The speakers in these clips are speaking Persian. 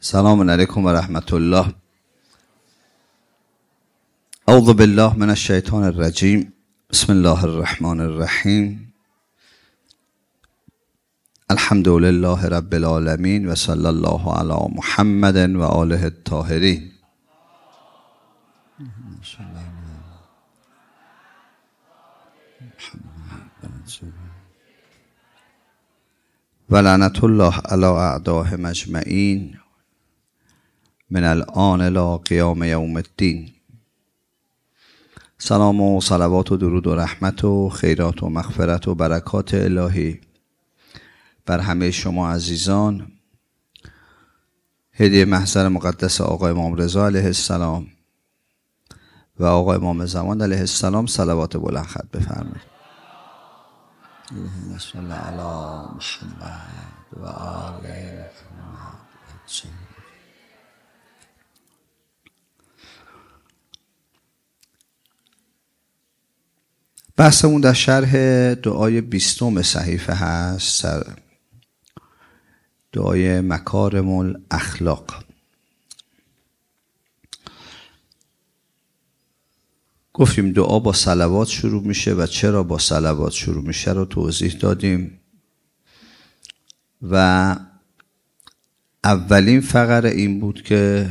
سلام علیکم و رحمت الله. اعوذ بالله من الشیطان الرجیم. بسم الله الرحمن الرحیم. الحمد لله رب العالمین و صلی الله علی محمد و آله الطاهرین. و لعنت الله علی اعدائهم اجمعین من الآن الی قیام یوم الدین. سلام و صلوات و درود و رحمت و خیرات و مغفرت و برکات الهی بر همه شما عزیزان. هدیه محضر مقدس آقا امام رضا علیه السلام و آقا امام زمان علیه السلام صلوات بلند ختم بفرمایید. اللهم صل علی محمد و آل محمد. بحثمون در شرح دعای 20 صحیفه هست، دعای مکارم الاخلاق. گفتیم دعا با صلوات شروع میشه و چرا با صلوات شروع میشه رو توضیح دادیم و اولین فقره این بود که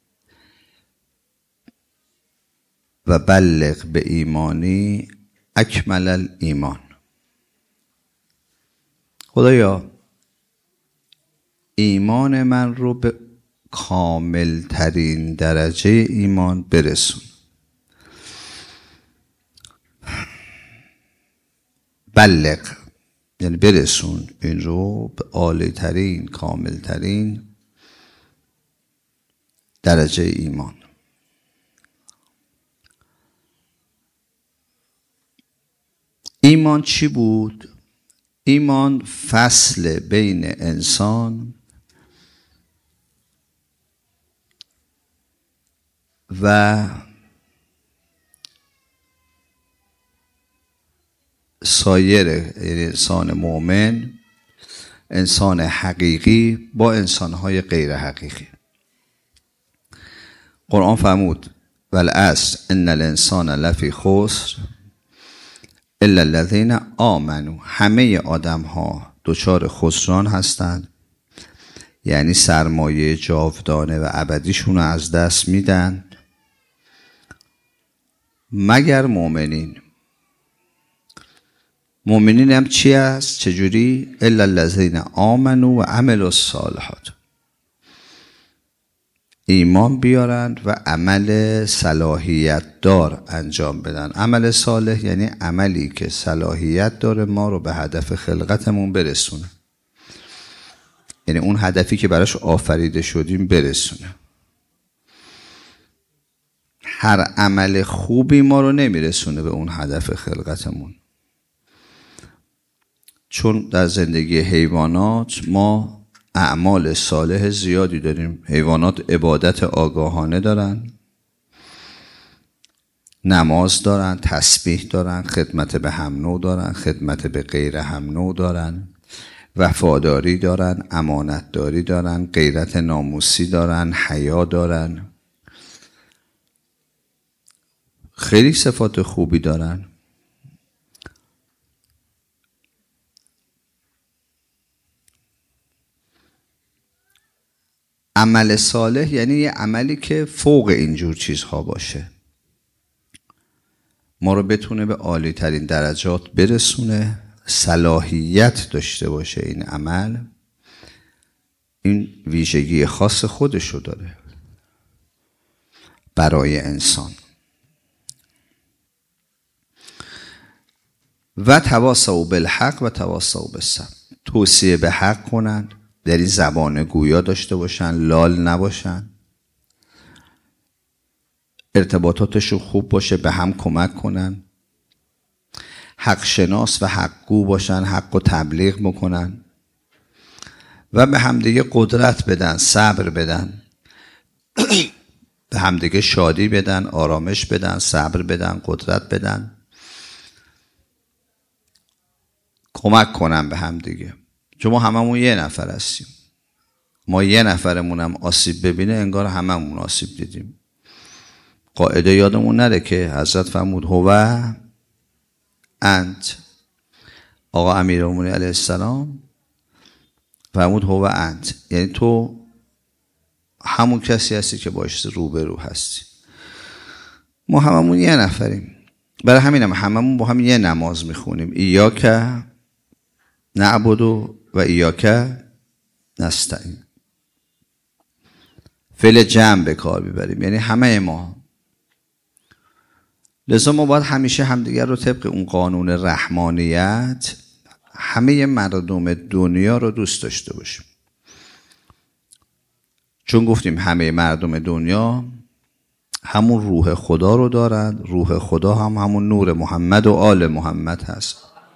و بلغ به ایمانی اکمل الایمان. خدایا ایمان من رو به کامل ترین درجه ایمان برسون. بلغ یعنی برسون این رو به عالی ترین کامل ترین درجه ایمان. ایمان چی بود؟ ایمان فصل بین انسان و سایر، یعنی انسان مؤمن، انسان حقیقی با انسانهای غیر حقیقی. قرآن فرمود والعصر ان الانسان لفی خسر الا الذین آمنوا. همه آدم ها دچار خسران هستند، یعنی سرمایه جاودانه و ابدیشون رو از دست میدن مگر مؤمنین. مؤمنین هم چی هست؟ چجوری؟ الا الذین آمنوا و عملوا الصالحات. ایمان بیارند و عمل صلاحیت دار انجام بدن. عمل صالح یعنی عملی که صلاحیت داره ما رو به هدف خلقتمون برسونه، یعنی اون هدفی که براش آفریده شدیم برسونه. هر عمل خوبی ما رو نمیرسونه به اون هدف خلقتمون، چون در زندگی حیوانات ما اعمال صالح زیادی داریم. حیوانات عبادت آگاهانه دارن، نماز دارن، تسبیح دارن، خدمت به هم نوع دارن، خدمت به غیر هم نوع دارن، وفاداری دارن، امانت داری دارن، غیرت ناموسی دارن، حیا دارن، خیلی صفات خوبی دارن. عمل صالح یعنی یه عملی که فوق اینجور چیزها باشه، ما رو بتونه به عالی ترین درجات برسونه، صلاحیت داشته باشه. این عمل این ویژگی خاص خودشو داره برای انسان. و تواصوا بالحق و تواصوا بالصبر. توصیه به حق کنند، در این زبان گویا داشته باشن، لال نباشن، ارتباطاتشون خوب باشه، به هم کمک کنن، حق شناس و حق گو باشن، حق و تبلیغ بکنن و به همدیگه قدرت بدن، صبر بدن، به همدیگه شادی بدن، آرامش بدن، صبر بدن، قدرت بدن، کمک کنن به همدیگه. چون ما هممون یه نفر هستیم، ما یه نفرمونم آسیب ببینه انگار هممون آسیب دیدیم. قاعده یادمون نره که حضرت فرمود هو انت، آقا امیرالمومنین علیه السلام فرمود هو انت، یعنی تو همون کسی هستی که باش روبرو هستی. ما هممون یه نفریم، برای همین هممون با هم یه نماز میخونیم، ایاک نعبد و ایاک نستعین. فعل جمع به کار میبریم، یعنی همه ما. لذا ما باید همیشه همدیگر رو طبق اون قانون رحمانیت همه مردم دنیا رو دوست داشته باشیم. چون گفتیم همه مردم دنیا همون روح خدا رو دارند، روح خدا هم همون نور محمد و آل محمد هست.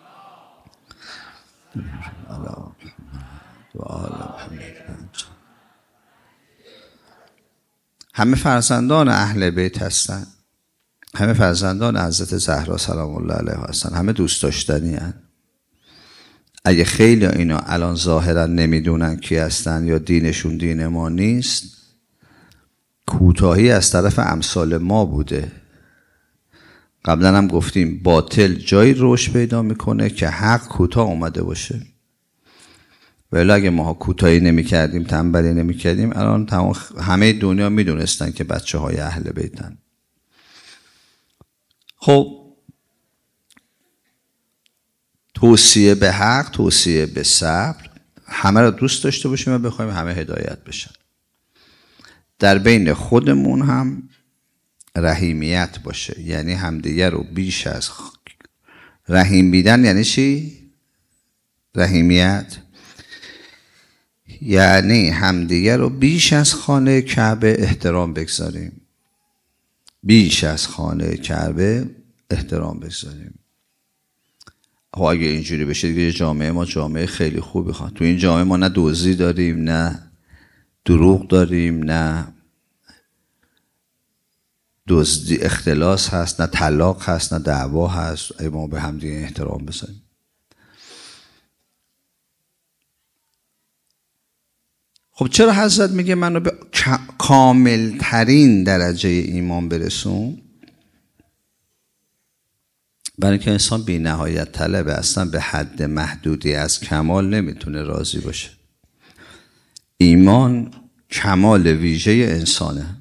همه فرزندان اهل بیت هستن، همه فرزندان حضرت زهرا سلام الله علیها هستن، همه دوست داشتنی هستن. اگه خیلی اینا الان ظاهرا نمیدونن کی هستن یا دینشون دین ما نیست، کوتاهی از طرف امثال ما بوده. قبلا هم گفتیم باطل جایی رشد پیدا میکنه که حق کوتاه اومده باشه. ولی اگه ما کوتاهی نمیکردیم، تنبلی نمیکردیم، الان تمام همه دنیا میدونستن که بچه های اهل بیتن. خب توصیه به حق، توصیه به صبر، همه رو دوست داشته باشیم و بخوایم همه هدایت بشن. در بین خودمون هم رحیمیت باشه، یعنی همدیگر رو بیش از رحیم بیدن. یعنی چی؟ رحیمیت یعنی همدیگر رو بیش از خانه کعبه احترام بگذاریم، بیش از خانه کعبه احترام بگذاریم. خب اگه اینجوری بشه دیگه جامعه ما جامعه خیلی خوبی خواهد. تو این جامعه ما نه دزدی داریم، نه دروغ داریم، نه دزدی اختلاس هست، نه طلاق هست، نه دعوا هست. اگه ما به هم دیگه احترام بذاریم. خب چرا حضرت میگه منو به کامل ترین درجه ایمان برسون؟ برای اینکه انسان بی نهایت طلبه، اصلا به حد محدودی از کمال نمیتونه راضی باشه. ایمان کمال ویژه انسانه.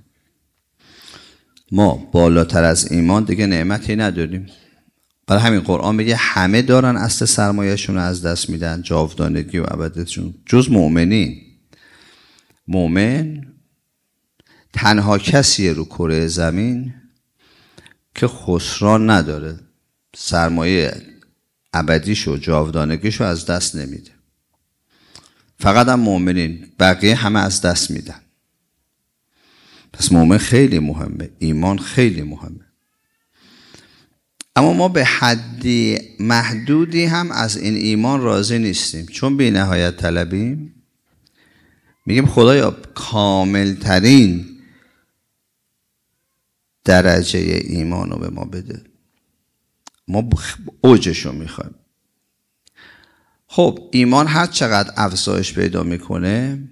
ما بالاتر از ایمان دیگه نعمتی نداریم. برای همین قرآن میگه همه دارن اصل سرمایه‌شون رو از دست میدن، جاودانگی و ابدیتشون، جز مؤمنین. مؤمن تنها کسیه رو کره زمین که خسران نداره، سرمایه ابدیشو جاودانگیشو از دست نمیده. فقط هم مؤمنین، بقیه همه از دست میدن. پس مؤمن خیلی مهمه، ایمان خیلی مهمه. اما ما به حدی محدودی هم از این ایمان راضی نیستیم، چون بی نهایت طلبیم. میگیم خدایا کامل ترین درجه ایمان رو به ما بده، ما اوجشو میخوایم. خب ایمان هر چقدر افزایش پیدا میکنه،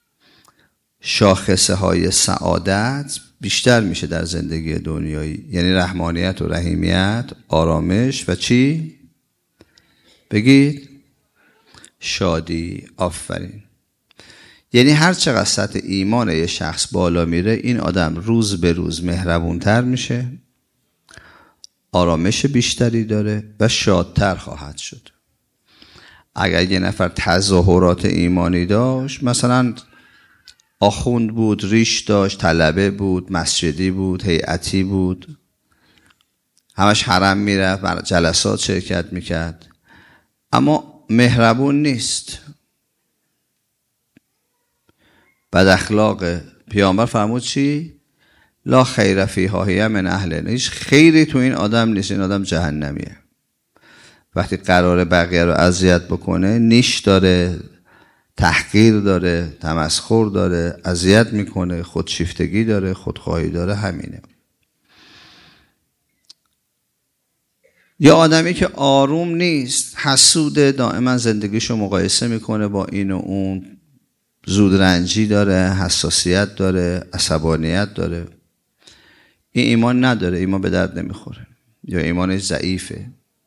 شاخصه های سعادت بیشتر میشه در زندگی دنیایی، یعنی رحمانیت و رحیمیت، آرامش و چی؟ بگید شادی. آفرین. یعنی هر چقدر سطح ایمان یه شخص بالا میره، این آدم روز به روز مهربونتر میشه، آرامش بیشتری داره و شادتر خواهد شد. اگر یه نفر تظاهرات ایمانی داشت، مثلا آخوند بود، ریش داشت، طلبه بود، مسجدی بود، هیئتی بود، همش حرم میرفت، جلسات شرکت میکرد، اما مهربون نیست، بد اخلاقه، پیامبر فرمود چی؟ لا خیر فیها هی من اهل، هیچ خیری تو این آدم نیست، این آدم جهنمیه. وقتی قراره بقیه رو اذیت بکنه، نیش داره، تحقیر داره، تمسخر داره، اذیت میکنه، خودشیفتگی داره، خودخواهی داره. همینه. یا آدمی که آروم نیست، حسوده، دائما زندگیشو مقایسه میکنه با این و اون، زودرنجی داره، حساسیت داره، عصبانیت داره. این ایمان نداره، ایمان به درد نمیخوره، یا ایمانش ضعیفه.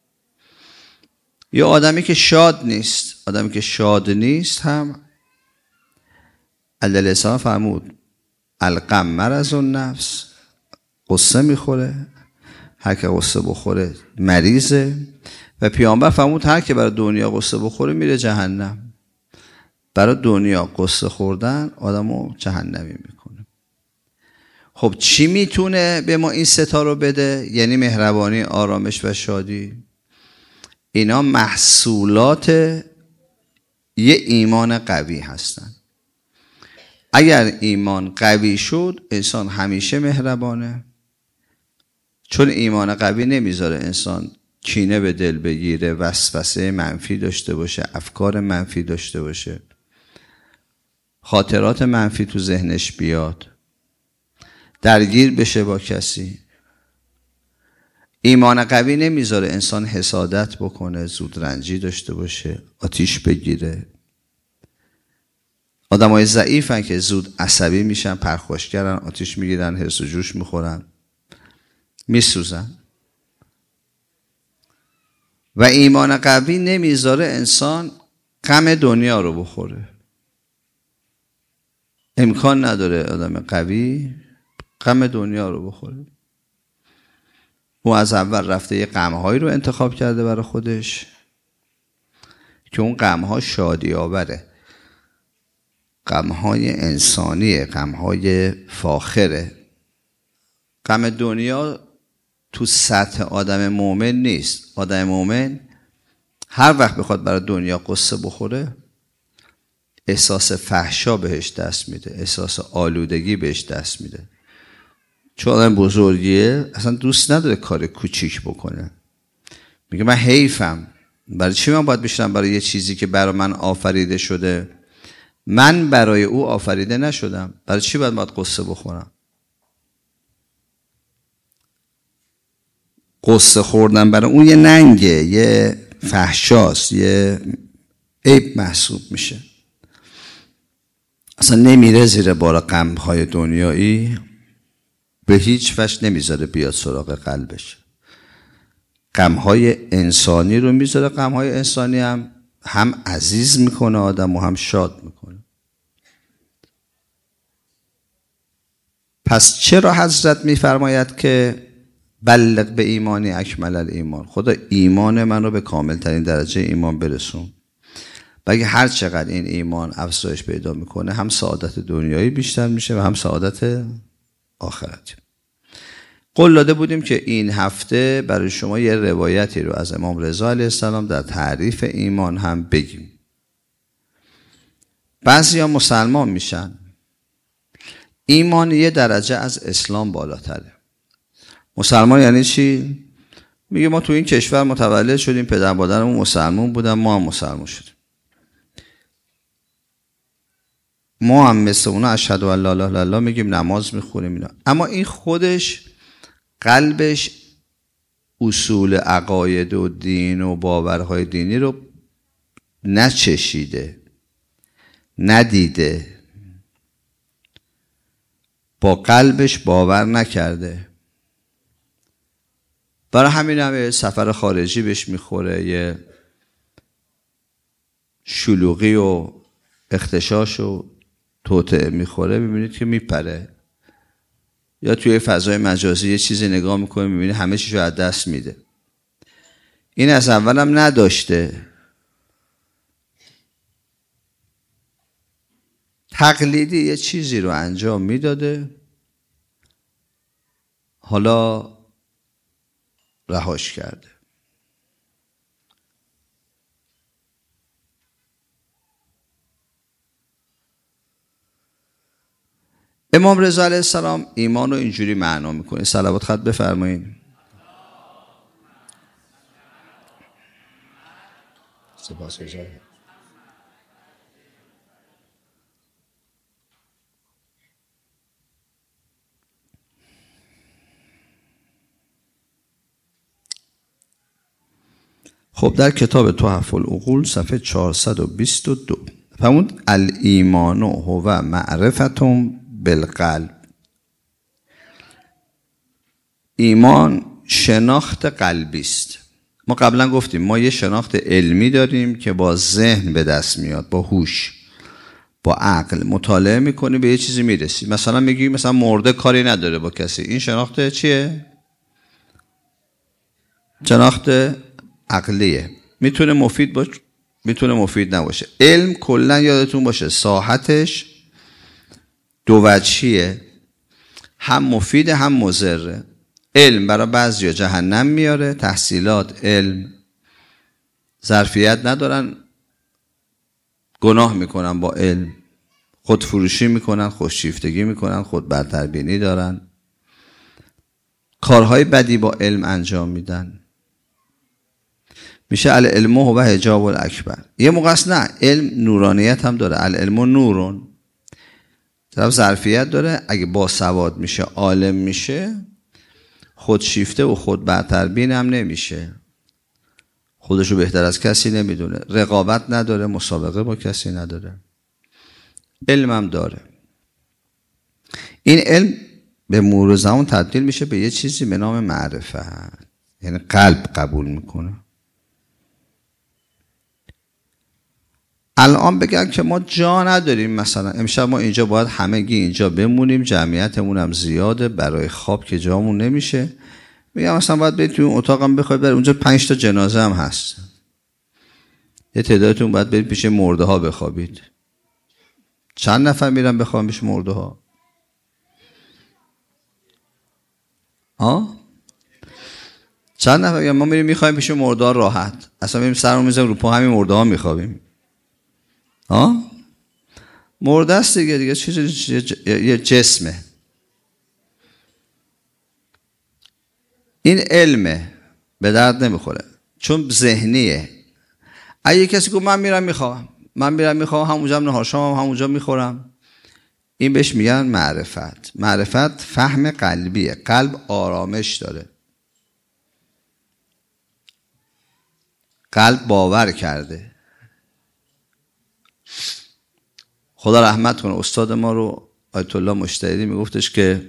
یا آدمی که شاد نیست، آدمی که شاد نیست هم علیه السلام فرمود الغم مرض النفس، قصه میخوره، هر که قصه بخوره مریضه. و پیامبر فرمود هر که برای دنیا قصه بخوره میره جهنم. برای دنیا قصه خوردن آدمو جهنمی میکنه. خب چی میتونه به ما این ستا رو بده؟ یعنی مهربانی، آرامش و شادی. اینا محصولات یه ایمان قوی هستن. اگر ایمان قوی شد انسان همیشه مهربانه، چون ایمان قوی نمیذاره انسان کینه به دل بگیره، وسوسه منفی داشته باشه، افکار منفی داشته باشه، خاطرات منفی تو ذهنش بیاد، درگیر بشه با کسی. ایمان قوی نمیذاره انسان حسادت بکنه، زودرنجی داشته باشه، آتیش بگیره. آدمای ضعیفن که زود عصبی میشن، پرخاشگرن، آتیش میگیرن، حرص و جوش میخورن، میسوزن. و ایمان قوی نمیذاره انسان غم دنیا رو بخوره. امکان نداره آدم قوی غم دنیا رو بخوره. او از اول رفته یه غم‌هایی رو انتخاب کرده برای خودش که اون غم‌ها شادی آوره، غم‌های انسانیه، غم‌های فاخره. غم دنیا تو سطح آدم مومن نیست. آدم مومن هر وقت بخواد برای دنیا قصه بخوره احساس فحشا بهش دست میده، احساس آلودگی بهش دست میده. چون آدم بزرگیه اصلا دوست نداره کار کوچیک بکنه. میگه من حیفم، برای چی من باید بشینم برای یه چیزی که برای من آفریده شده؟ من برای او آفریده نشدم، برای چی باید قصه بخورم؟ قصه خوردن برای اون یه ننگه، یه فحشاست، یه عیب محسوب میشه. اصلا نمیره زیر بار غم‌های دنیایی، به هیچ وجه نمیذاره بیاد سراغ قلبش. غم‌های انسانی رو میذاره. غم‌های انسانی هم عزیز میکنه آدم و هم شاد میکنه. پس چرا حضرت میفرماید که بلغ به ایمانی اکمل الایمان؟ خدا ایمان من رو به کامل ترین درجه ایمان برسون. بگه هر چقدر این ایمان افزایش پیدا میکنه هم سعادت دنیایی بیشتر میشه و هم سعادت آخرتی. قول داده بودیم که این هفته برای شما یه روایتی رو از امام رضا علیه السلام در تعریف ایمان هم بگیم. بعضیا مسلمان میشن، ایمان یه درجه از اسلام بالاتره. مسلمان یعنی چی؟ میگه ما تو این کشور متولد شدیم، پدر مادرمون مسلمان بودن، ما هم مسلمان شدیم، ما هم مثل اونا اشهد ان لا اله الا الله میگیم، نماز میخونیم اینا. اما این خودش قلبش اصول عقاید و دین و باورهای دینی رو نچشیده، ندیده، با قلبش باور نکرده. برای همین هم سفر خارجی بهش میخوره، یه شلوغی و اختشاش و توطئه میخوره، میبینید که میپره. یا توی فضای مجازی یه چیزی نگاه میکنه میبینید همه چیزو از دست میده. این از اول هم نداشته، تقلیدی یه چیزی رو انجام میداده، حالا رهاش کرده. امام رضا علیه السلام ایمان رو اینجوری معنا میکنه. صلوات خط بفرمایید. سپاسگزارم. خب در کتاب تحف العقول صفحه 422 فرمود الایمان هو معرفت بالقلب. ایمان شناخت قلبی است. ما قبلا گفتیم ما یه شناخت علمی داریم که با ذهن به دست میاد، با هوش، با عقل مطالعه میکنی به یه چیزی میرسی. مثلا میگی مثلا مرده کاری نداره با کسی، این شناخت چیه؟ شناخت عقلیه. میتونه مفید باشه، میتونه مفید نباشه. علم کلا یادتون باشه ساحتش دو وجهیه، هم مفید هم مضره. علم برای بعضیا جهنم میاره، تحصیلات علم ظرفیت ندارن، گناه میکنن با علم، خودفروشی میکنن، خودشیفتگی میکنن، خود برتربینی دارن، کارهای بدی با علم انجام میدن. میشه العلم هو حجاب الاکبر. یه موقع است نه، علم نورانیت هم داره، العلم نورون، طرف ظرفیت داره. اگه با سواد میشه، عالم میشه، خودشیفته و خود برتربین هم نمیشه، خودشو بهتر از کسی نمیدونه، رقابت نداره، مسابقه با کسی نداره، علم هم داره. این علم به مرور زمان تبدیل میشه به یه چیزی به نام معرفت، یعنی قلب قبول میکنه. الان بگن که ما جا نداریم، مثلا امشب ما اینجا باید همگی اینجا بمونیم، جمعیتمون هم زیاده، برای خواب که جامون نمیشه، میگم مثلا باید برید توی اون اتاقم بخواید، برید اونجا 5 تا جنازه هم هست، یه تعدادتون باید برید پیش مرده ها بخوابید. چند نفر میرن بخوابن پیش مرده ها؟ چند نفر؟ ما میریم میخوایم پیش مرده ها راحت، اصلا میریم سرمون میذاریم رو پا همین مرده ها میخوابیم. مرده است دیگه چیزی، یه جسمه. این علمه به درد نمیخوره چون ذهنیه. اگه کسی گفت من میرم میخوام همونجا هم نهار شام همونجا میخورم، این بهش میگن معرفت. معرفت فهم قلبیه، قلب آرامش داره، قلب باور کرده. خدا رحمت کنه استاد ما رو آیت الله مجتهدی میگفتش که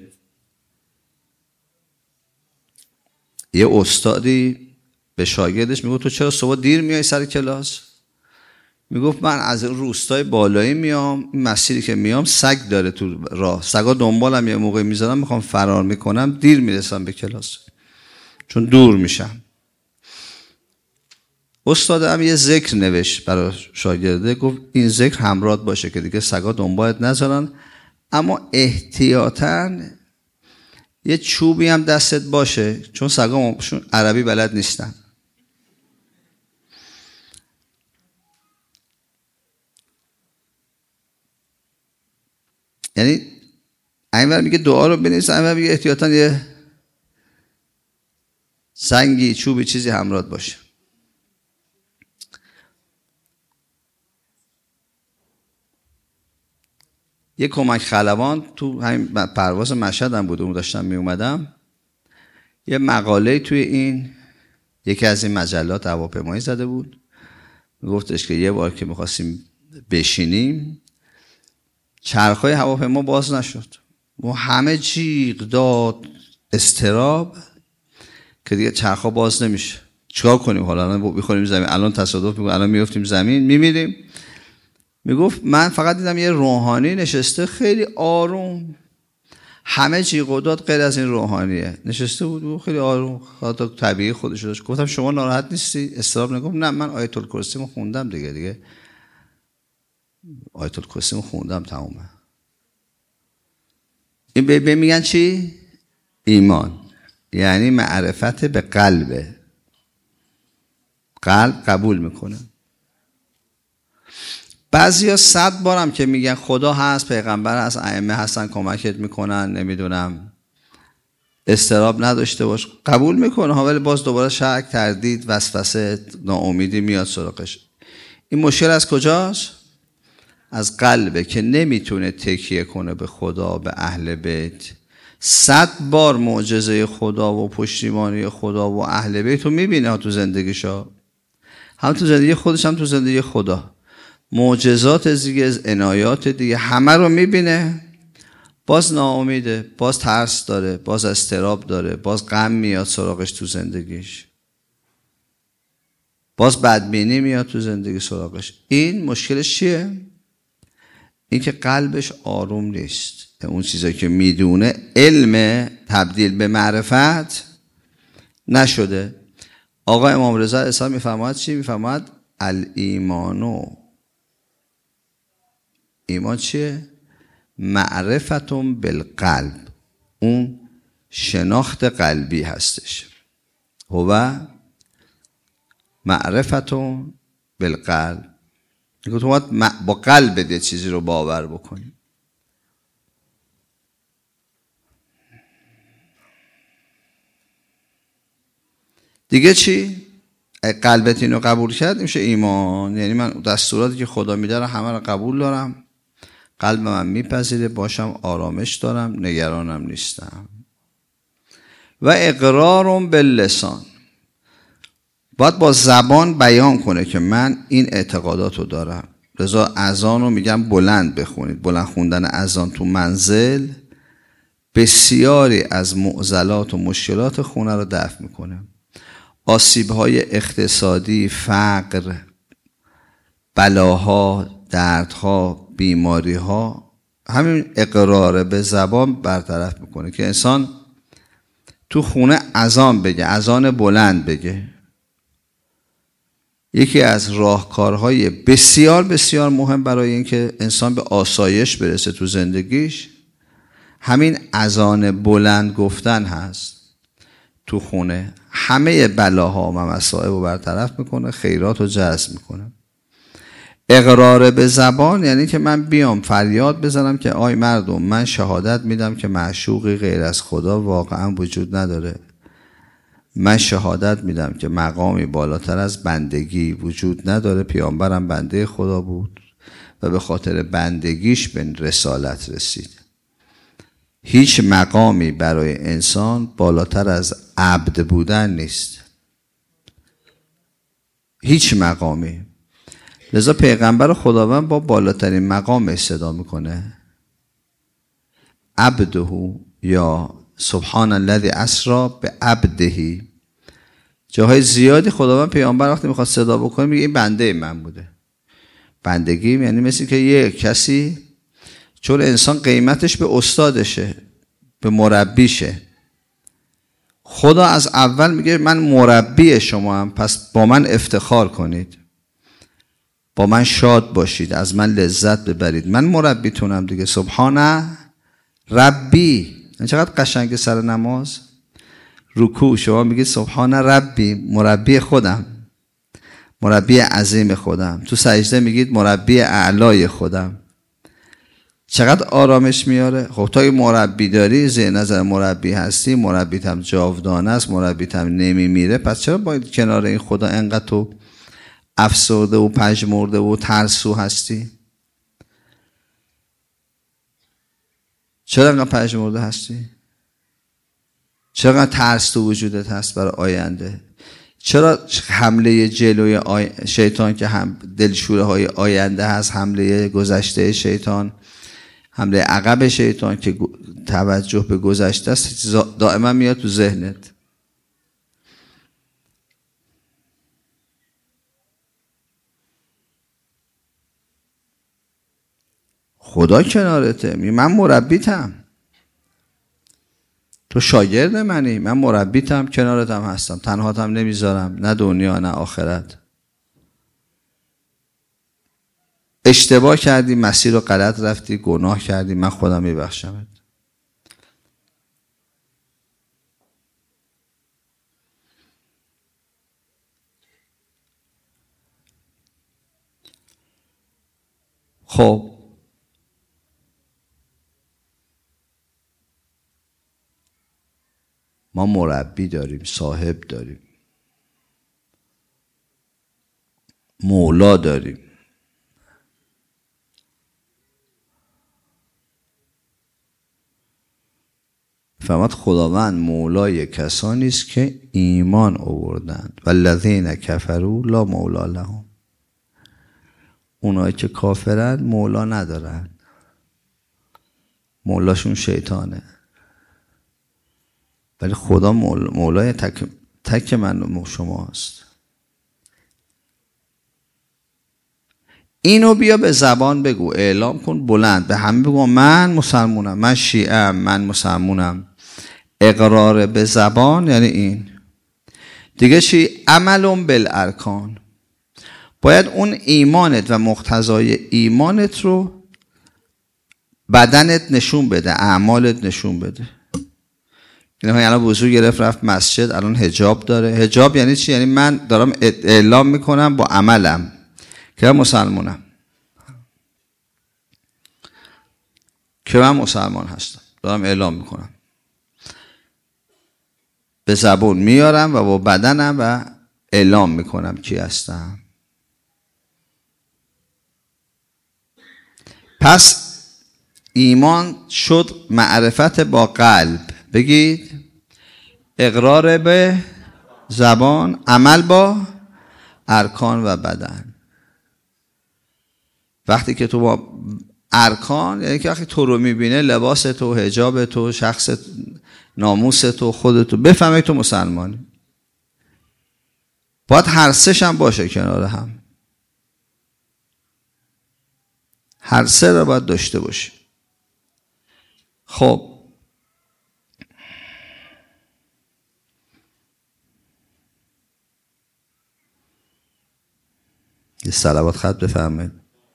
یه استادی به شاگردش میگفت تو چرا صبح دیر میای سر کلاس؟ میگفت من از روستای بالایی میام، این مسیری که میام سگ داره تو راه، سگا دنبالم یه موقع میذارم، میخوام فرار میکنم، دیر میرسم به کلاس چون دور میشم. استاد هم یه ذکر نوشت برای شاگرده، گفت این ذکر همراه باشه که دیگه سگا دنبالت نذارن، اما احتیاطاً یه چوبی هم دستت باشه چون سگا عربی بلد نیستن. یعنی اینور میگه دعا رو بنویس، اینور میگه احتیاطاً یه سنگی، چوبی، چیزی همراه باشه. یه کمک خلبان تو همین پرواز مشهد هم بود، اون داشتم می اومدم، یه مقاله توی این یکی از این مجلات هواپیمایی زده بود، گفتش که یه بار که می‌خواستیم بشینیم چرخهای هواپیما باز نشد و همه جیغ داد، اضطراب که دیگه چرخها باز نمیشه، چیکار کنیم حالا؟ الان می‌خوریم زمین، الان تصادف می‌کنیم، الان میافتیم زمین، میمیریم. میگفت من فقط دیدم یه روحانی نشسته خیلی آروم، همه جیغ و داد غیر از این روحانیه نشسته بود خیلی آروم، خاطر طبیعی خودش داشت. گفتم شما ناراحت نیستی؟ اضطراب نگفت نه من آیت الکرسی رو خوندم دیگه آیت الکرسی رو خوندم تمومه. این به میگن چی؟ ایمان، یعنی معرفت به قلبه، قلب قبول میکنه. بعضیا 100 بارم که میگن خدا هست، پیغمبر هست، ائمه هستن کمکت میکنن، نمیدونم اضطراب نداشته باش، قبول میکنه ها، ولی باز دوباره شک، تردید، وسوسه، ناامیدی میاد سراغش. این مشکل از کجاست؟ از قلبه که نمیتونه تکیه کنه به خدا، به اهل بیت. 100 بار معجزه خدا و پشتیبانی خدا و اهل بیت رو میبینه تو زندگیشا، هم تو زندگی خودش هم تو زندگی خدا. معجزات دیگه، عنایات دیگه، همه رو میبینه، باز ناامیده، باز ترس داره، باز اضطراب داره، باز غم میاد سراغش تو زندگیش، باز بدبینی میاد تو زندگی سراغش. این مشکلش چیه؟ این که قلبش آروم نیست. اون چیزایی که میدونه علم تبدیل به معرفت نشده. آقا امام رضا علیه السلام میفرماید چی؟ میفرماید الایمانو، ایمان چیه؟ معرفتون بالقلب، اون شناخت قلبی هستش. هو معرفتون بالقلب، میگه تو باید با قلب یه چیزی رو باور بکنی. دیگه چی؟ قلبت اینو قبول کرد میشه ایمان. یعنی من دستوراتی که خدا میده رو همه رو قبول دارم، قلب من میپذیره، باشم آرامش دارم، نگرانم نیستم. و اقرارم باللسان، باید با زبان بیان کنه که من این اعتقادات رو دارم. لذا اذان رو میگم بلند بخونید. بلند خوندن اذان تو منزل بسیاری از معضلات و مشکلات خونه رو دفع میکنه. آسیب‌های اقتصادی، فقر، بلاها، دردها، بیماریها، همین اقرار به زبان برطرف میکنه که انسان تو خونه اذان بگه، اذان بلند بگه. یکی از راهکارهای بسیار بسیار مهم برای اینکه انسان به آسایش برسه تو زندگیش همین اذان بلند گفتن هست. تو خونه همه بلاها و مصائب رو برطرف میکنه، خیرات رو جذب میکنه. اقرار به زبان یعنی که من بیام فریاد بزنم که آی مردم، من شهادت میدم که معشوقی غیر از خدا واقعا وجود نداره. من شهادت میدم که مقامی بالاتر از بندگی وجود نداره. پیامبرم بنده خدا بود و به خاطر بندگیش به رسالت رسید. هیچ مقامی برای انسان بالاتر از عبد بودن نیست، هیچ مقامی. لذا پیغمبر خداوند با بالاترین مقام صدا میکنه، عبده یا سبحان الذی اسری بعبده. جاهای زیادی خداوند پیامبر وقتی میخواد صدا بکنه میگه این بنده من بوده. بندگی یعنی مثل که یه کسی، چون انسان قیمتش به استادشه، به مربیشه. خدا از اول میگه من مربی شما هم، پس با من افتخار کنید، با من شاد باشید، از من لذت ببرید، من مربیتونم دیگه. سبحان ربی. چقدر قشنگ سر نماز رکوع شما میگید سبحان ربی، مربی خودم، مربی عظیم خودم. تو سجده میگید مربی اعلای خودم. چقدر آرامش میاره. خب تا مربی داری، زیر نظر مربی هستی، مربیت هم جاودانه است، مربیت هم نمیمیره، پس چرا باید کنار این خدا انقدر تو افسرده و پژمرده و ترسو هستی؟ چرا انقدر پژمرده هستی؟ چرا انقدر ترس تو وجودت هست برای آینده؟ چرا حمله جلوی شیطان که هم دلشوره های آینده هست، حمله گذشته شیطان، حمله عقب شیطان که توجه به گذشته است، دائما میاد تو ذهنت؟ خدا کنارته، من مربیتم، تو شاگرد منی، من مربیتم، کنارتم هستم، تنهاتم نمیذارم، نه دنیا نه آخرت. اشتباه کردی، مسیر رو غلط رفتی، گناه کردی، من خودم میبخشمت. خب ما مربی داریم، صاحب داریم، مولا داریم. فرمود خداوند مولای کسانی است که ایمان آوردند والذین کفروا لا مولا لهم. اونایی که کافرن مولا ندارن، مولاشون شیطانه، ولی خدا مولای تک من و شماست. اینو بیا به زبان بگو، اعلام کن بلند، به همه بگو من مسلمونم، من شیعه‌ام، من مسلمونم. اقرار به زبان یعنی این دیگه چی؟ عمل بالارکان. باید اون ایمانت و مقتضای ایمانت رو بدنت نشون بده، اعمالت نشون بده. یعنی الان وضو گرفت رفت مسجد، الان حجاب داره. حجاب یعنی چی؟ یعنی من دارم اعلام میکنم با عملم که من مسلمانم، که من مسلمان هستم، دارم اعلام میکنم، به زبون میارم و با بدنم و اعلام میکنم کی هستم. پس ایمان شد معرفت با قلب، بگید اقرار به زبان، عمل با ارکان و بدن. وقتی که تو با ارکان یعنی که وقتی تو رو میبینه، لباس تو، حجاب تو، شخص ناموس تو، خودتو، بفهمه تو مسلمانی. باید هر سه‌ش هم باشه کنار هم، هر سه رو باید داشته باشی. خب یه صلوات خط بفرمایید.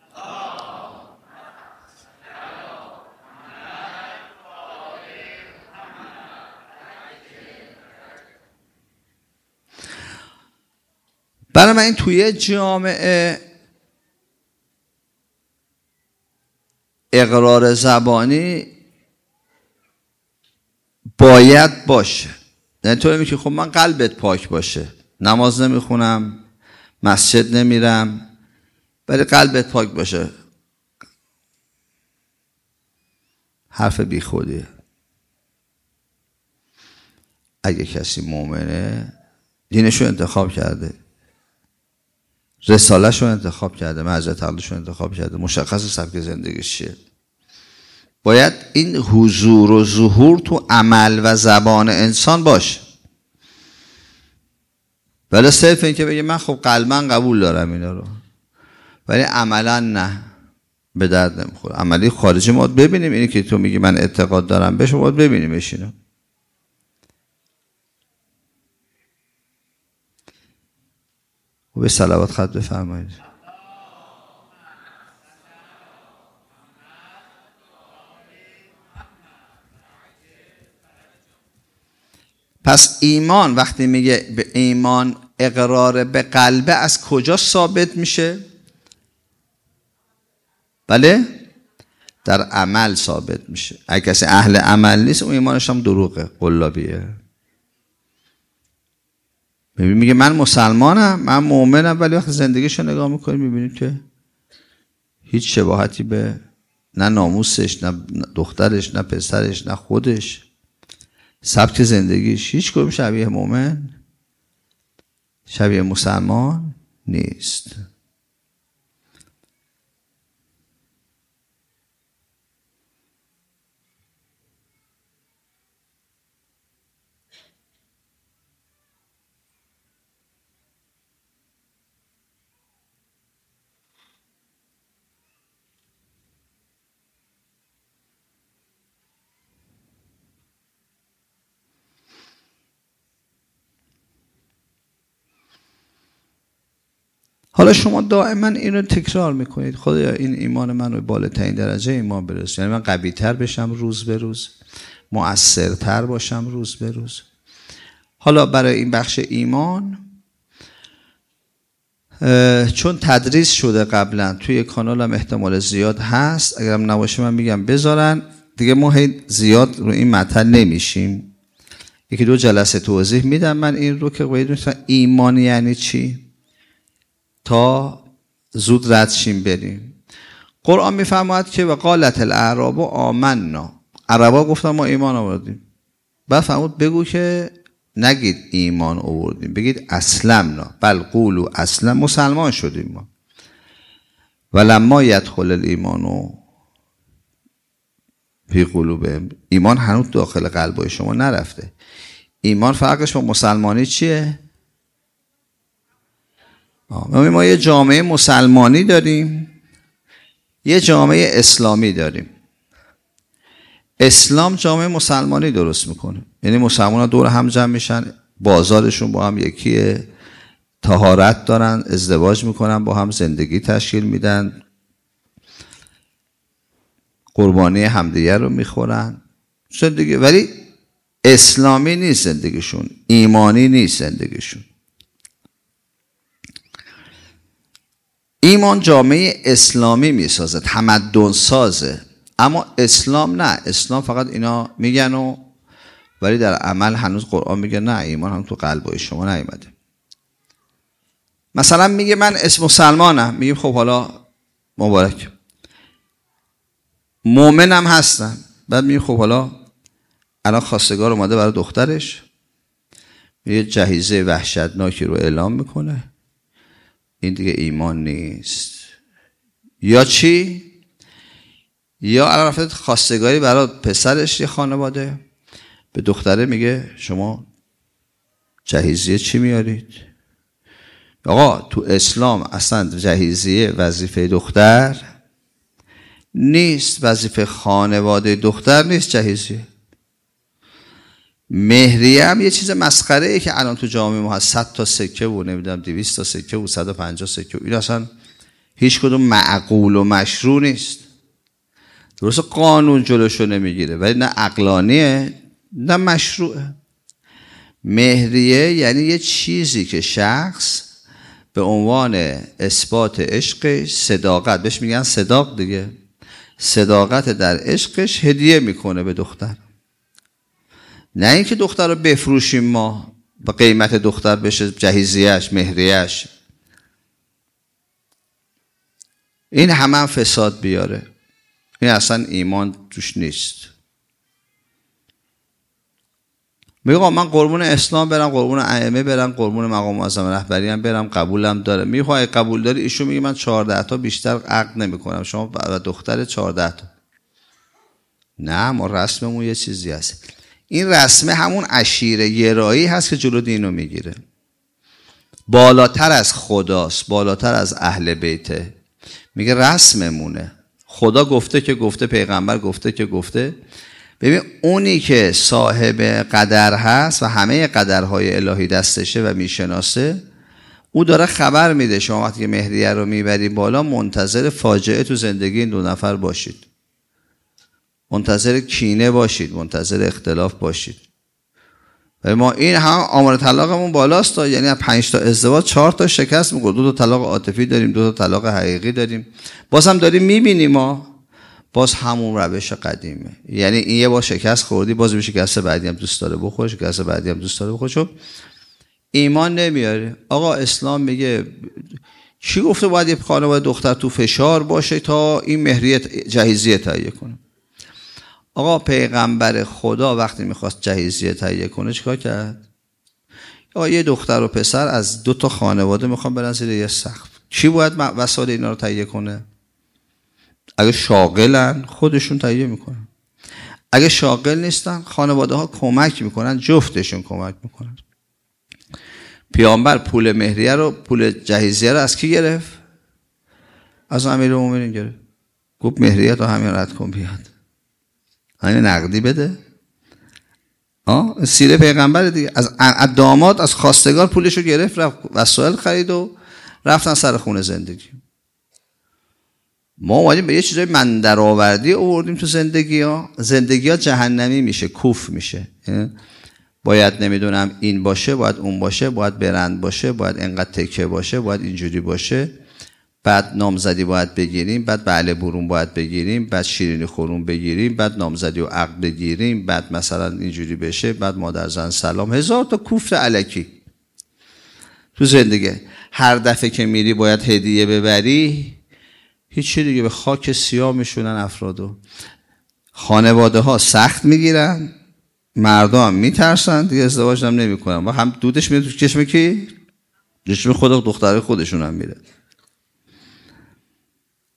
برای من این توی جامعه اقرار زبانی باید باشه. یعنی تو میگی خب من قلبت پاک باشه، نماز نمیخونم، مسجد نمیرم، ولی قلبت پاک باشه. حرف بی خودیه. اگه کسی مؤمنه، دینشو انتخاب کرده، رسالهشو انتخاب کرده، معرفت عقلشو انتخاب کرده، مشخص سبک زندگیش چیه، باید این حضور و ظهور تو عمل و زبان انسان باشه. ولی صرف این که بگه من خب قلباً قبول دارم اینا رو، ولی عملا نه، به درد نمیخوره. عملی خارجی ما ببینیم، اینی که تو میگی من اعتقاد دارم بهش، باید ببینیمش اینو. و به صلوات خط بفرمایید. پس ایمان وقتی میگه به ایمان اقرار به قلبه، از کجا ثابت میشه؟ بله؟ در عمل ثابت میشه. اگه کسی اهل عمل نیست، اون ایمانش هم دروغه، قلابیه. میگه من مسلمانم، من مؤمنم، ولی وقتی زندگیشو نگاه میکنی میبینید که هیچ شباهتی به نه ناموسش، نه دخترش، نه پسرش، نه خودش، سبک زندگیش، هیچ کدوم شبیه مؤمن، شبیه مسلمان نیست. حالا شما دائما اینو تکرار میکنید، خدایا این ایمان من رو بالاترین درجه ایمان برسون، یعنی من قوی تر بشم روز به روز، مؤثرتر باشم روز به روز. حالا برای این بخش ایمان، چون تدریس شده قبلا توی کانالم احتمال زیاد هست، اگرم نباشه من میگم بذارن دیگه، ما زیاد رو این مطلب نمیشیم، یکی دو جلسه توضیح میدم من این رو که باید ایمان یعنی چی تا زود رد شیم بریم. قرآن میفرماید که وقالت الاعراب آمنا، عربا گفتن ما ایمان آوردیم. بعد فرمود بگو که نگید ایمان آوردیم، بگید اسلمنا، بل قولوا اسلم، مسلمان شدیم ما. ولما یدخل الایمان فی قلوبهم، ایمان هنوز داخل قلبای شما نرفته. ایمان فرقش با مسلمانی چیه؟ ما یه جامعه مسلمانی داریم، یه جامعه اسلامی داریم. اسلام جامعه مسلمانی درست میکنه، یعنی مسلمان ها دور هم جمع میشن، بازارشون با هم یکیه، طهارت دارن، ازدواج میکنن، با هم زندگی تشکیل میدن، قربانی همدیگه رو میخورن زندگی. ولی اسلامی نیست زندگیشون، ایمانی نیست زندگیشون. ایمان جامعه اسلامی میسازه، تمدن سازه، اما اسلام نه. اسلام فقط اینا میگن و ولی در عمل هنوز قرآن میگه نه، ایمان هم تو قلبای شما نیومده. مثلا میگه من اسم مسلمانم، میگیم خب حالا مبارک، مؤمنم هستم. بعد میگیم خب حالا الان خواستگار اومده برای دخترش، یه جهیزه وحشتناکی رو اعلام میکنه، این دیگه ایمان نیست. یا چی؟ یا الان رفته خواستگاری برای پسرش یه خانواده، به دختره میگه شما جهیزیه چی میارید؟ آقا تو اسلام اصلا جهیزیه وظیفه دختر نیست، وظیفه خانواده دختر نیست جهیزیه. مهریه هم یه چیز مسخره ای که الان تو جامعه ما هست، 100 تا سکه و نمیدونم 200 تا سکه و 150 سکه و این اصلا هیچ کدوم معقول و مشروع نیست. درست قانون جلوشو نمیگیره ولی نه عقلانیه نه مشروعه. مهریه یعنی یه چیزی که شخص به عنوان اثبات عشقش، صداقت، بهش میگن صداق دیگه، صداقت در عشقش هدیه میکنه به دختر. نه اینکه دختر رو بفروشیم ما با قیمت دختر بشه جهیزیه‌اش، مهریه‌اش. این هم فساد بیاره، این اصلا ایمان توش نیست. میگه من قربون اسلام برم، قربون ائمه برم، قربون مقام معظم رهبری هم برم، قبولم داره. میگه اگه قبول داری، ایشون میگه من 14 تا بیشتر عقد نمیکنم، شما و دختر 14 تا. نه، ما رسممون یه چیزی هست. این رسمه همون عشیره گرایی هست که جلو دینو میگیره. بالاتر از خداست، بالاتر از اهل بیته. میگه رسممونه، خدا گفته که گفته، پیغمبر گفته که گفته. ببین اونی که صاحب قدر هست و همه قدرهای الهی دستشه و میشناسه، او داره خبر میده شما وقتی که مهریه رو میبری بالا، منتظر فاجعه تو زندگی این دو نفر باشید، منتظر کینه باشید، منتظر اختلاف باشید. و ما این هم آمار طلاقمون بالاست، یعنی از 5 تا ازدواج 4 تا شکست می‌خوره. 2 تا طلاق عاطفی داریم، 2 تا طلاق حقیقی داریم. باز هم داریم میبینیم ما باز همون روش قدیمه. یعنی این یه بار شکست خوردی، باز به شکست بعدی هم دوست داره بخوره، شکست بعدی هم دوست داره بخوره، چون ایمان نمیاره. آقا اسلام میگه چی گفته باید یه خانواده دختر تو فشار باشه تا این مهریه جهیزیه تهیه کنه؟ آقا پیغمبر خدا وقتی میخواست جهیزیه تهیه کنه چیکار کرد؟ آقا یه دختر و پسر از 2 تا خانواده میخوان برن زیر یه سقف، کی باید وسایل اینا رو تهیه کنه؟ اگه شاغلن خودشون تهیه میکنن، اگه شاغل نیستن خانواده ها کمک میکنن، جفتشون کمک میکنن. پیامبر پول مهریه رو، پول جهیزیه رو از کی گرفت؟ از امیرالمومنین گرفت. گفت مهریه تو همین رد کن بیاد، همین نقدی بده. سیره پیغمبر دیگه. از داماد، از خواستگار پولش رو گرفت، رفت وسایل خرید و رفتن سر خونه زندگی. ما اومدیم به یه چیزای من درآوردی آوردیم تو زندگی ها جهنمی میشه، کوف میشه. باید نمیدونم این باشه، باید اون باشه، باید برند باشه، باید انقدر تکه باشه، باید اینجوری باشه، بعد نامزدی باید بگیریم، بعد بله برون باید بگیریم، بعد شیرینی خورون بگیریم، بعد نامزدی و عقد بگیریم، بعد مثلا اینجوری بشه، بعد مادر زن سلام. 1000 تا کوفت الکی تو زندگی. هر دفعه که میری باید هدیه ببری، هیچی دیگه، به خاک سیاه میشونن افرادو. خانواده ها سخت میگیرن، مردم میترسن دیگه، ازدواج هم نمیکنن و هم دودش میره تو چشم کی؟ چشم خود دختره خودشون هم میره.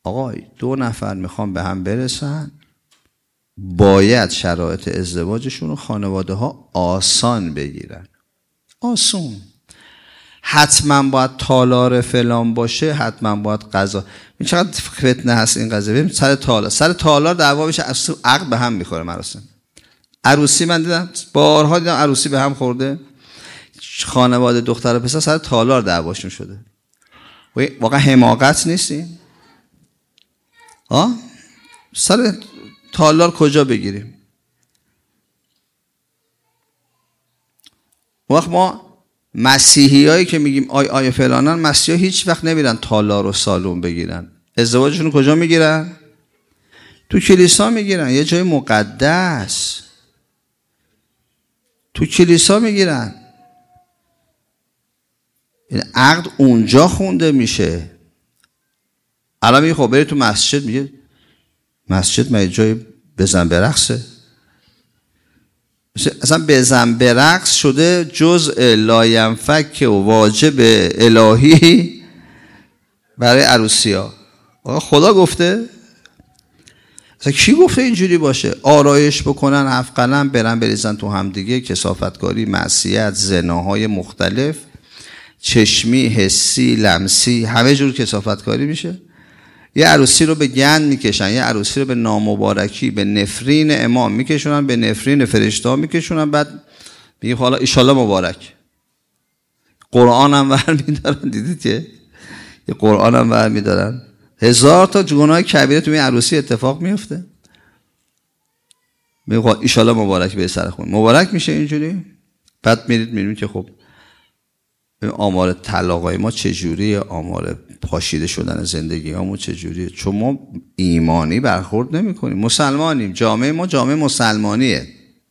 آقا 2 نفر میخوان به هم برسن، باید شرایط ازدواجشون رو خانواده ها آسان بگیرن. آسون. حتما باید تالار فلان باشه، حتما باید غذا. این چقدر فتنه هست این قضیه. ببین سر تالار دعوا بشه، عقد به هم میخوره. مراسم عروسی من دیدم، بارها دیدم عروسی به هم خورده، خانواده دختر و پسر سر تالار دعواشون شده. واقعا حماقت نیستیم؟ سر تالار کجا بگیریم؟ وقت ما مسیحی هایی که میگیم آیا فلانان، مسیحی هیچ وقت نمیرن تالار و سالون بگیرن. ازدواجشون کجا میگیرن؟ تو کلیسا میگیرن، یه جای مقدس تو کلیسا میگیرن. این عقد اونجا خونده میشه. الان میگه خب بری تو مسجد، میگه مسجد ما جای بزن برقصه؟ اصلا بزن برقص شده جزء لاینفک و واجب الهی برای عروسی ها. خدا گفته؟ اصلا کی گفته اینجوری باشه؟ آرایش بکنن، 7 قلم برن بریزن تو همدیگه، کثافتکاری، معصیت، زناهای مختلف، چشمی، حسی، لمسی، همه جور کثافتکاری میشه. یه عروسی رو به گند میکشن، یه عروسی رو به نامبارکی، به نفرین امام میکشونن، به نفرین فرشته ها میکشونن، بعد میگه حالا ایشالله مبارک. قرآن هم برمیدارن. دیدید که یه قرآن هم برمیدارن. 1000 تا گناه کبیره تو این عروسی اتفاق میفته. میگه ایشالله مبارک به سر خون. مبارک میشه اینجوری. بعد میرید میبینید که خب آمار طلاقای ما چجوریه، آمار پاشیده شدن زندگی همون چجوریه. چون ما ایمانی برخورد نمی کنیم. مسلمانیم، جامعه ما جامعه مسلمانیه.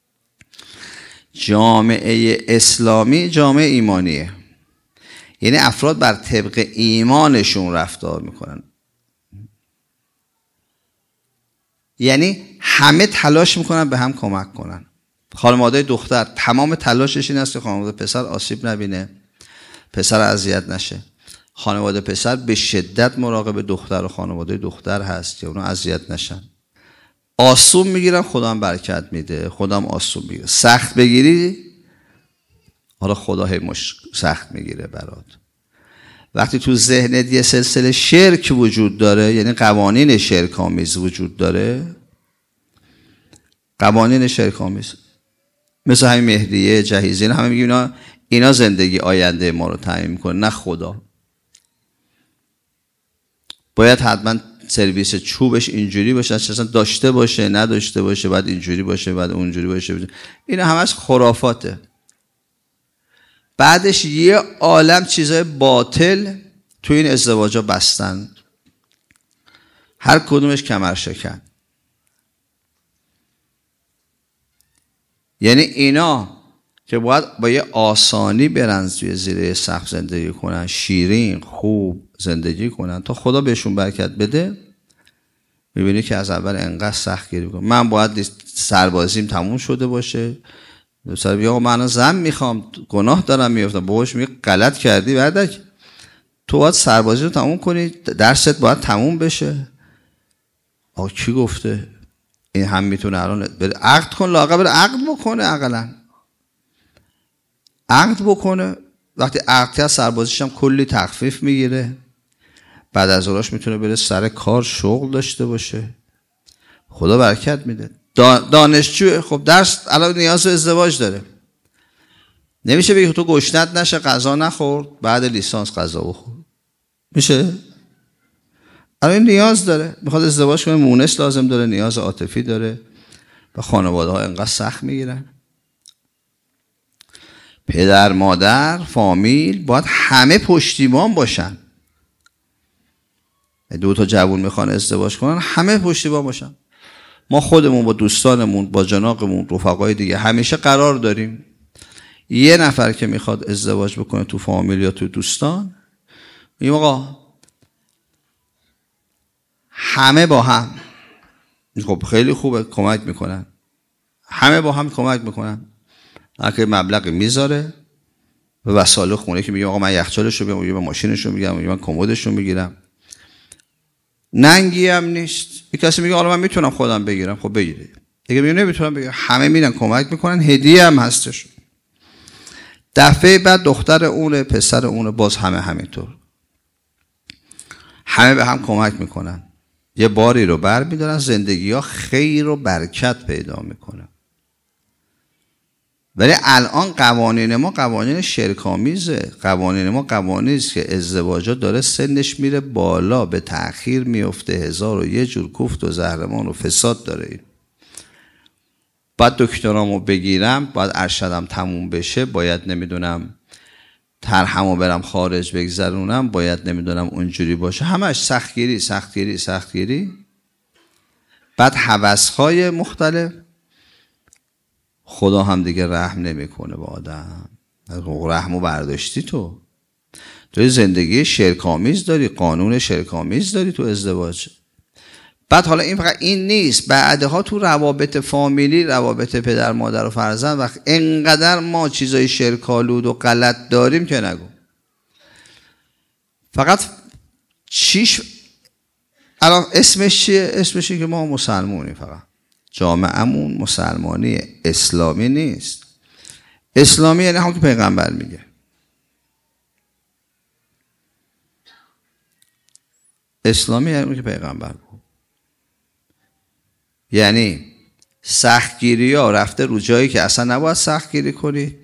جامعه اسلامی جامعه ایمانیه. یعنی افراد بر طبق ایمانشون رفتار میکنن. یعنی همه تلاش میکنن به هم کمک کنن. خانواده دختر تمام تلاشش این است که خانواده پسر آسیب نبینه، پسر اذیت نشه. خانواده پسر به شدت مراقب دختر و خانواده دختر هست که اونا اذیت نشن. آسون میگیرن، خدا هم برکت میده، خدا هم آسون میگیره. سخت بگیری، حالا خدا سخت میگیره برات. وقتی تو ذهنت یه سلسله شرک وجود داره، یعنی قوانین شرک آمیز وجود داره، قوانین شرک آمیز مثل همین مهریه، جهیزیه، همه میگیم اینا زندگی آینده ما رو تعیین میکنه، نه خدا. باید حتما سرویس چوبش اینجوری باشه، اصلا داشته باشه، نداشته باشه، بعد اینجوری باشه، بعد اونجوری باشه. اینا همش خرافاته. بعدش یه عالم چیزای باطل تو این ازدواجا بستن، هر کدومش کمرشکن. یعنی اینا که باید با یه آسانی برن توی زیره سقف زندگی کنن، شیرین خوب زندگی کنن تا خدا بهشون برکت بده، میبینی که از اول انقدر سخت گیری کنن. من باید سربازیم تموم شده باشه، مثلا بیا من زن میخوام، گناه دارم میفتم، باباش میگه غلط کردی بردک، تو باید سربازی رو تموم کنی، درست باید تموم بشه. آقا کی گفته این هم میتونه الان بره عقد کن؟ لااقل بره عقد بکنه، اقلا عقد بکنه. وقتی عقد کرد سربازیش هم کلی تخفیف میگیره، بعد از اوراش میتونه بره سر کار، شغل داشته باشه، خدا برکت میده. دانشجو خب درس الان نیاز به ازدواج داره، نمیشه بگی تو گشنت نشه غذا نخورد بعد لیسانس غذا بخور، میشه؟ الان نیاز داره، میخواد ازدواج کنه، مونس لازم داره، نیاز عاطفی داره و خانواده ها انقدر سخت میگیرن. پدر مادر فامیل باید همه پشتیبان باشن. 2 تا جوون میخوان ازدواج کنن، همه پشتیبان باشن. ما خودمون با دوستانمون، با جناقمون، رفقای دیگه همیشه قرار داریم یه نفر که میخواد ازدواج بکنه تو فامیل یا تو دوستان، میگیم آقا همه با هم، خب خیلی خوبه، کمک میکنن، همه با هم کمک میکنن. اگه مبلغی میذاره به وسایل خونه که میگه آقا من یخچالش رو میگم، من ماشینش رو میگم، من کمدش رو میگیرم، ننگی هم نیست. یک کسی میگه حالا من میتونم خودم بگیرم، خب بگیره. دیگه میگه نمیتونم بگیرم، همه میرن کمک میکنن، هدیه هم هستش. دفعه بعد دختر اونه، پسر اونه، باز همه همینطور، همه به هم کمک میکنن، یه باری رو بر میدارن، زندگی ها خیر و برکت پیدا میکنن. ولی الان قوانین ما قوانین شرک‌آمیزه. قوانین ما قوانینی است که ازدواجات داره سنش میره بالا، به تأخیر میفته، 1001 جور کوفت و زهرمان و فساد داره. این بعد دکترامو بگیرم، باید ارشدم تموم بشه، باید نمیدونم طرحمو برم خارج بگذرونم، باید نمیدونم اونجوری باشه، همش سختگیری سختگیری سختگیری. بعد هوس‌های مختلف. خدا هم دیگه رحم نمیکنه به آدم. رحمو برداشتی تو زندگی شرک‌آمیز داری، قانون شرک‌آمیز داری تو ازدواج. بعد حالا این فقط این نیست، بعدها تو روابط فامیلی، روابط پدر مادر و فرزند، وقت اینقدر ما چیزای شرک‌آلود و غلط داریم که نگو. فقط چیش الان اسمش چیه؟ اسمش که ما مسلمونیم، فقط جامعه‌مون مسلمانی اسلامی نیست. اسلامی یعنی همون که پیغمبر میگه. اسلامی یعنی همون که پیغمبر بود. یعنی سختگیری ها رفته رو جایی که اصلا نباید سختگیری کنید،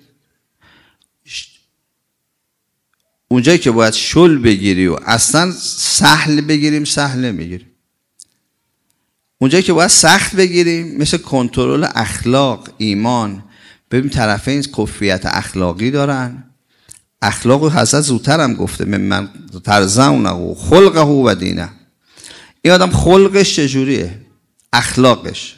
اونجایی که باید شل بگیری و اصلا سهل بگیریم سهل نمیگیریم، اونجایی که باید سخت بگیریم مثل کنترل اخلاق، ایمان. ببین طرفین کفریت اخلاقی دارن. اخلاق حضرت زودتر هم گفته من ترزونه خلقه و دینه. این آدم خلقش چجوریه؟ اخلاقش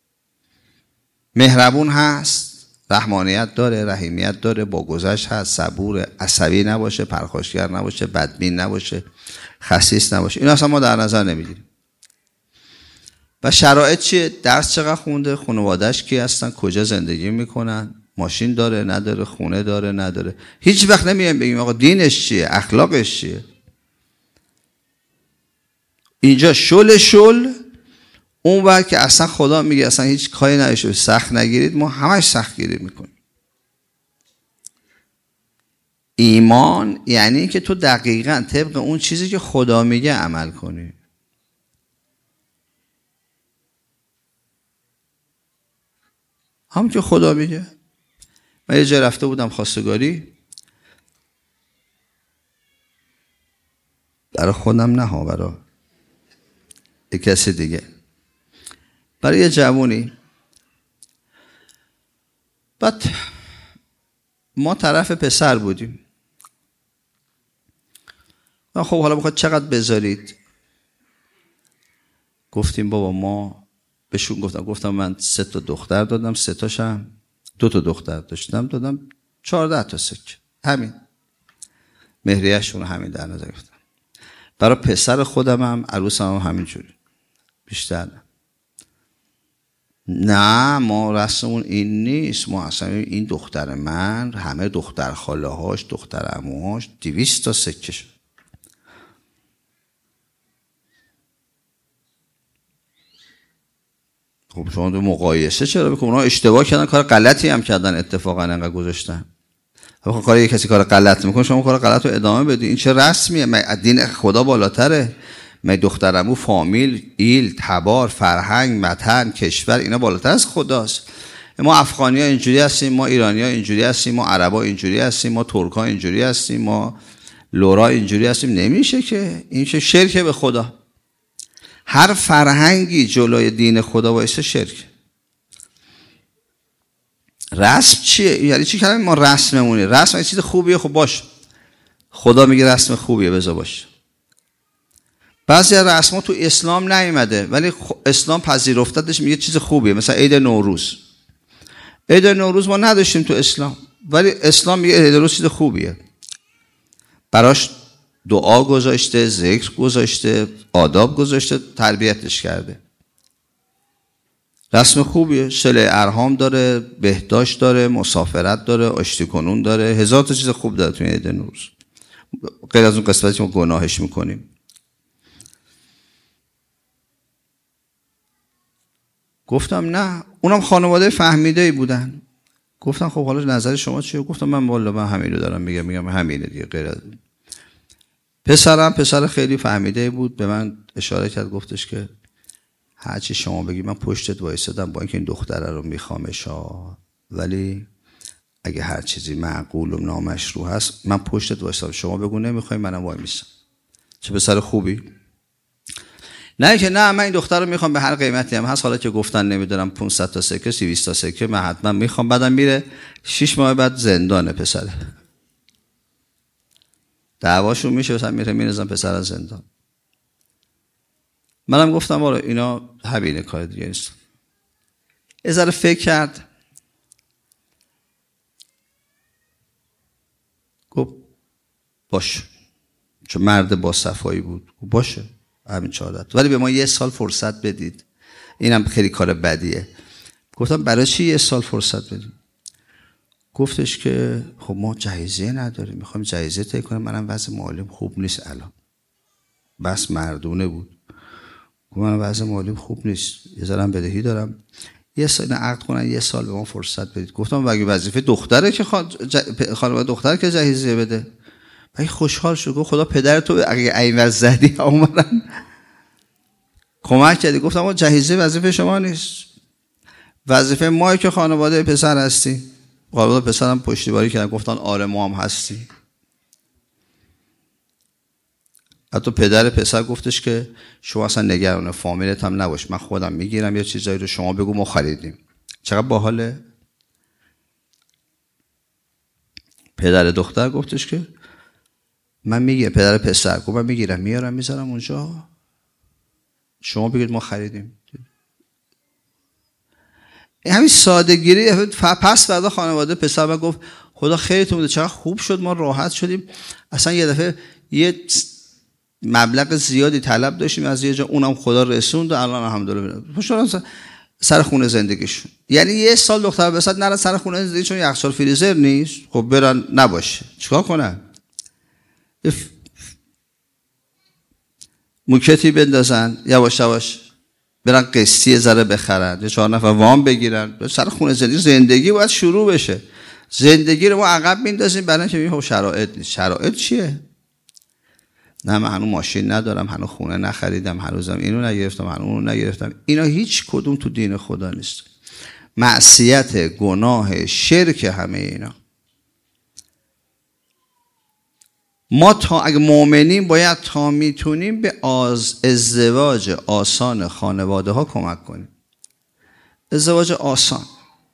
مهربون هست، رحمانیت داره، رحیمیت داره، با گذشت هست، صبور، عصبی نباشه، پرخاشگر نباشه، بدبین نباشه، خسیس نباشه. این اصلا ما در نظر نمیگیریم. و شرایط چیه؟ درس چقدر خونده، خانواده‌اش کی هستن، کجا زندگی میکنن، ماشین داره نداره، خونه داره نداره. هیچ وقت نمیایم بگیم آقا دینش چیه، اخلاقش چیه. اینجا شل اون وقت که اصلا خدا میگه اصلا هیچ کاری نشه، سخت نگیرید، ما همش سخت گیری میکنیم. ایمان یعنی که تو دقیقاً طبق اون چیزی که خدا میگه عمل کنی. هم که خدا میگه. من یه جا رفته بودم خواستگاری، برای خودم نه ها، برای یک کسی دیگه، برای یه جوونی. بعد ما طرف پسر بودیم. خب حالا بخواد چقدر بذارید؟ گفتیم بابا ما بهشون گفتم من 3 تا دختر دادم، 3 تاشم 2 تا دختر داشتم دادم 14 تا سکه، همین مهریه‌شون همین در نظر گرفتم. برای پسر خودم هم عروسم هم همینجوری، بیشتر نه. ما رسممون این نیست. ما اصلا این دختر من همه دختر خاله هاش، دختر عموهاش 200 تا سکه شد. خب شما دو مقایسه چرا بکنن؟ اونا اشتباه کردن، کار غلطی هم کردن، اتفاقا انقدر گذاشتن. خب کار کسی کار غلط میکنه، شما کار غلط رو ادامه بدید. این چه رسمیه؟ دین خدا بالاتره. من دخترمو فامیل، ایل، تبار، فرهنگ، متن، کشور اینا بالاتر از خداست. ما افغانی‌ها اینجوری هستیم، ما ایرانی‌ها اینجوری هستیم، ما عربا اینجوری هستیم، ما ترک‌ها اینجوری هستیم، ما لورا اینجوری هستیم. نمیشه که. این چه شرک به خدا. هر فرهنگی جلوی دین خدا وایسه شرک. رسم چیه؟ یعنی چی کلمه ما رسممونه؟ رسم یه چیز خوبیه، خب باش. خدا میگه رسم خوبیه، بذار باش. بعضی رسم‌ها تو اسلام نیومده ولی اسلام پذیرفتش، میگه چیز خوبیه. مثلا عید نوروز. عید نوروز ما نداشتیم تو اسلام ولی اسلام میگه عید نوروز چیز خوبیه. براش دعا گذاشته، ذکر گذاشته، آداب گذاشته، تربیتش کرده. رسم خوبیه. صله ارحام داره، بهداشت داره، مسافرت داره، آشتی کنون داره، 1000 تا چیز خوب داره تو عید نوروز. غیر از اون قسمتی که ما گناهش میکنیم. گفتم نه. اونم خانواده فهمیده بودن. گفتم خب حالا نظر شما چیه؟ گفتم من والا من همین رو دارم میگم همینه دیگه، غیر از پسرم پسر خیلی فهمیده بود، به من اشاره کرد گفتش که هرچی شما بگی من پشتت وایسادم، با اینکه این دختره رو میخوامش ولی اگه هر چیزی معقول و نامشروع هست من پشتت وایسادم، شما بگو نمیخوای منم وای میسم. چه پسر خوبی. نه که نه من این دختر رو میخوام به هر قیمتی هم هست، حالا که گفتن نمیدونم 500 تا سکه 200 تا سکه من حتما میخوام. بعدم میره 6 ماه بعد زندانه پسره، دعواشون میشه مثلا میره میرزن پسر از زندان. منم گفتم آره اینا همینه، کار دیگه نیست. یه ذره فکر کرد، گفت باشه، چون مرد با صفایی بود. باشه همین 14، ولی به ما 1 سال فرصت بدید. اینم خیلی کار بدیه. گفتم برای چی 1 سال فرصت بدید؟ گفتش که خب ما جهیزیه نداریم، میخوایم جهیزیه طی کنیم، منم وضع مالیم خوب نیست الان. بس مردونه بود. گفت من وضع مالیم خوب نیست، یه ذره بدهی دارم، 1 سال عقد کنن، 1 سال به ما فرصت بدید. گفتم اگه وظیفه دختره که خانم دختر که جهیزیه بده. بعد خوشحال شد، گفت خدا پدر تو اگه اینور زدی اومدن کمک کردی. گفتم ما جهیزیه وظیفه شما نیست، وظیفه ما که خانواده پسر هستی. خانواده پسرم پشتیبانی کردن، گفتن آره ما هم هستی. حتی پدر پسر گفتش که شما اصلا نگران فامیلت هم نباش، من خودم میگیرم یه چیزایی رو، شما بگو ما خریدیم. چقدر باحاله. پدر دختر گفتش که من میگیرم، پدر پسر گفت من میگیرم میارم میذارم اونجا، شما بگید ما خریدیم. همین سادگیری. پس بعدا خانواده پسر من گفت خدا خیرتون بده، چقدر خوب شد ما راحت شدیم. اصلا یه دفعه یه مبلغ زیادی طلب داشتیم از یه جا، اونم خدا رسوند و الان الحمدلله سر خونه زندگیشون. یعنی 1 سال دختر بسات نرن سر خونه زندگی، چون یخچال فریزر نیست. خب برن نباشه چیکار کنن؟ موکتی بندازن یواش یواش برن قسطی ذره بخرن، یه 4 نفر وام بگیرن، سر خونه زندگی باید شروع بشه. زندگی رو ما عقب میندازیم برای اینکه میگیم شرایط نیست. شرایط چیه؟ نه من هنوز ماشین ندارم، هنوز خونه نخریدم، هنوزم اینو نگرفتم، هنوز اونو نگرفتم. اینا هیچ کدوم تو دین خدا نیست. معصیت، گناه، شرک، همه اینا. ما تا اگه مؤمنیم باید تا میتونیم به ازدواج آسان خانواده ها کمک کنیم. ازدواج آسان.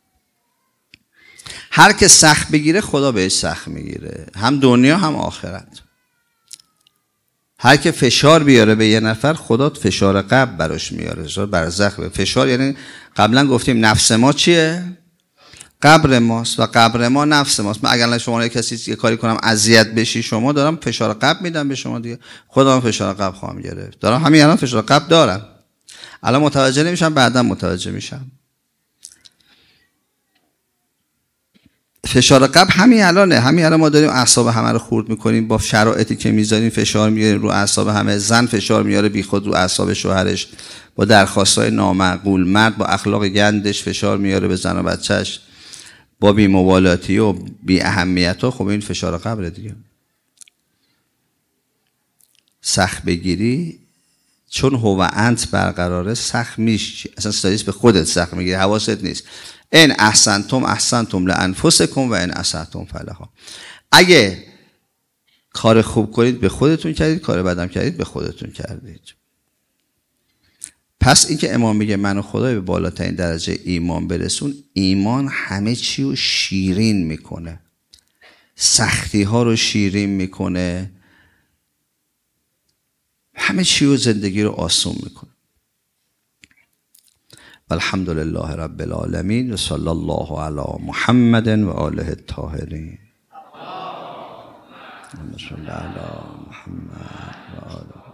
هر که سخت بگیره خدا بهش سخت میگیره، هم دنیا هم آخرت. هر که فشار بیاره به یه نفر خدا فشار قبر براش میاره، فشار برزخ. فشار یعنی قبلا گفتیم نفس ما چیه؟ قبر ماست و قبر ما نفس ماست. من اگر شما کسی یه کاری کنم اذیت بشی شما، دارم فشار قبر میدم به شما دیگه. خودم فشار قبر خواهم گرفت. دارم همین الان فشار قبر دارم. الان متوجه نمیشم، بعدا متوجه میشم. فشار قبر همین الانه. همین الان ما داریم اعصاب همه رو خورد میکنیم با شرایطی که میذاریم، فشار میاریم رو اعصاب همه. زن فشار میاره بیخود رو اعصاب شوهرش با درخواستای نامعقول، مرد با اخلاق گندش فشار میاره به زن و بچهش با بی‌مبالاتی و بی اهمیت‌ها. خب این فشار قبره دیگه. سخت بگیری چون هو انت برقراره، سخت میشی. اصلا استادیس به خودت سخت میگیری، حواست نیست. ان احسنتم احسنتم لانفسکم و ان اسأتم فلها. اگه کار خوب کنید به خودتون کردید، کار بدم کردید به خودتون کردید. پس اینکه امام میگه منو خدای به بالاترین درجه ایمان برسون، ایمان همه چی رو شیرین میکنه، سختی ها رو شیرین میکنه، همه چی رو، زندگی رو آسون میکنه. الحمدلله رب العالمین و صلی الله علی محمد و آله الطاهرین. اللهم صل علی محمد و آله